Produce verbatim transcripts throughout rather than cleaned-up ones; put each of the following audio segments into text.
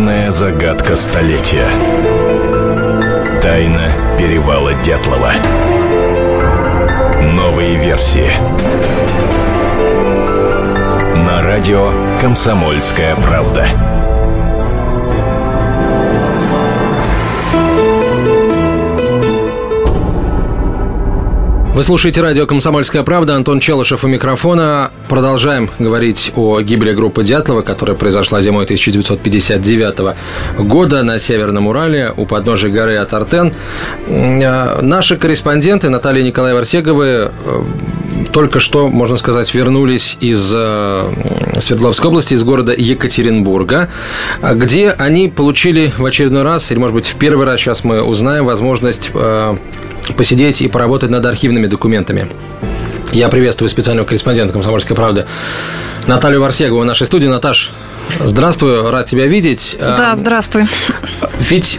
Главная загадка столетия. Тайна перевала Дятлова. Новые версии. На радио «Комсомольская правда». Вы слушаете радио «Комсомольская правда». Антон Челышев у микрофона. Продолжаем говорить о гибели группы Дятлова, которая произошла зимой тысяча девятьсот пятьдесят девятого года на Северном Урале у подножия горы Атартен. Наши корреспонденты Наталья и Николай Варсеговы только что, можно сказать, вернулись из Свердловской области, из города Екатеринбурга, где они получили в очередной раз, или, может быть, в первый раз, сейчас мы узнаем, возможность посидеть и поработать над архивными документами. Я приветствую специального корреспондента «Комсомольской правды» Наталью Варсегову в нашей студии. Наташ, здравствуй, рад тебя видеть. Да, здравствуй. Ведь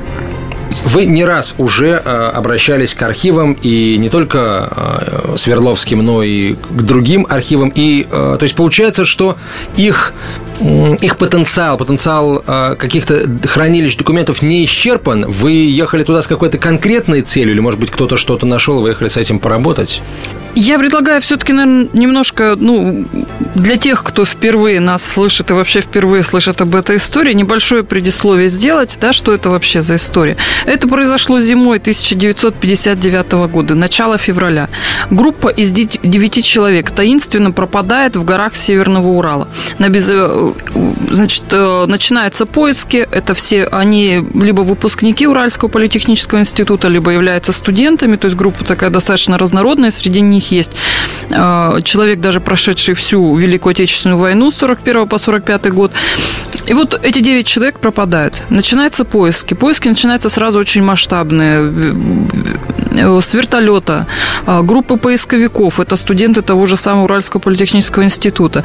вы не раз уже обращались к архивам, и не только Свердловским, но и к другим архивам. И, то есть, получается, что их, их потенциал, потенциал каких-то хранилищ документов не исчерпан. Вы ехали туда с какой-то конкретной целью, или, может быть, кто-то что-то нашел, вы ехали с этим поработать? Я предлагаю все-таки, наверное, немножко, ну, для тех, кто впервые нас слышит и вообще впервые слышит об этой истории, небольшое предисловие сделать, да, что это вообще за история. Это произошло зимой тысяча девятьсот пятьдесят девятого года, начало февраля. Группа из девяти человек таинственно пропадает в горах Северного Урала. На без... Значит, начинаются поиски, это все, они либо выпускники Уральского политехнического института, либо являются студентами, то есть группа такая достаточно разнородная, среди них есть человек, даже прошедший всю Великую Отечественную войну с сорок первого по сорок пятый год. И вот эти девять человек пропадают. Начинаются поиски. Поиски начинаются сразу очень масштабные. С вертолета, группы поисковиков, это студенты того же самого Уральского политехнического института.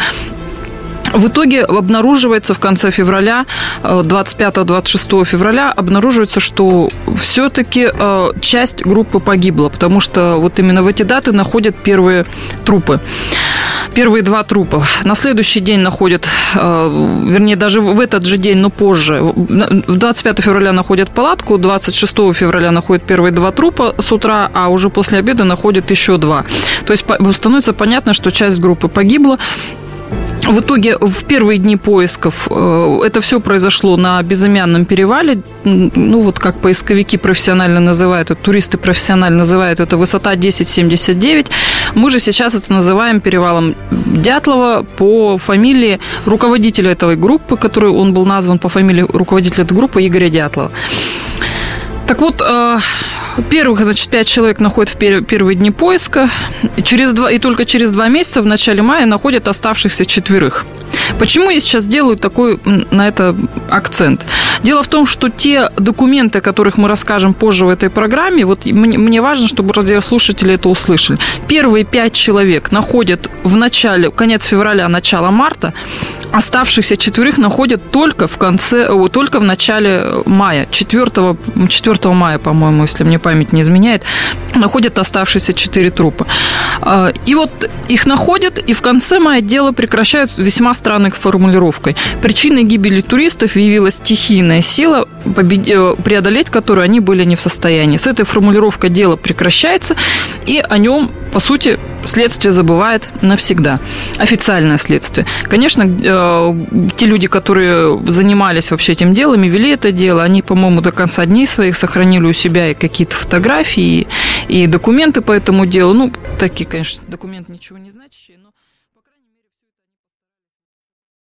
В итоге обнаруживается в конце февраля, двадцать пятого - двадцать шестого февраля, обнаруживается, что все-таки часть группы погибла, потому что вот именно в эти даты находят первые трупы. Первые два трупа. На следующий день находят, вернее, даже в этот же день, но позже, двадцать пятого февраля находят палатку, двадцать шестого февраля находят первые два трупа с утра, а уже после обеда находят еще два. То есть становится понятно, что часть группы погибла. В итоге в первые дни поисков это все произошло на безымянном перевале, ну вот как поисковики профессионально называют, туристы профессионально называют, это высота десять семьдесят девять. Мы же сейчас это называем перевалом Дятлова по фамилии руководителя этой группы, который он был назван по фамилии руководителя этой группы Игоря Дятлова. Так вот, первых, значит, пять человек находят в первые дни поиска, и, через два, и только через два месяца, в начале мая, находят оставшихся четверых. Почему я сейчас делаю такой на это акцент? Дело в том, что те документы, о которых мы расскажем позже в этой программе, вот мне, мне важно, чтобы радиослушатели это услышали. Первые пять человек находят в начале, конец февраля, начало марта, оставшихся четверых находят только в конце, только в начале мая, четвёртого мая, по-моему, если мне память не изменяет, находят оставшиеся четыре трупа. И вот их находят, и в конце мая дело прекращают весьма странной формулировкой. Причиной гибели туристов явилась стихийная сила, преодолеть которую они были не в состоянии. С этой формулировкой дело прекращается, и о нем, по сути, следствие забывает навсегда. Официальное следствие. Конечно, те люди, которые занимались вообще этим делом и вели это дело, они, по-моему, до конца дней своих сохранили у себя и какие-то фотографии, и документы по этому делу. Ну, такие, конечно, документы ничего не значащие, но...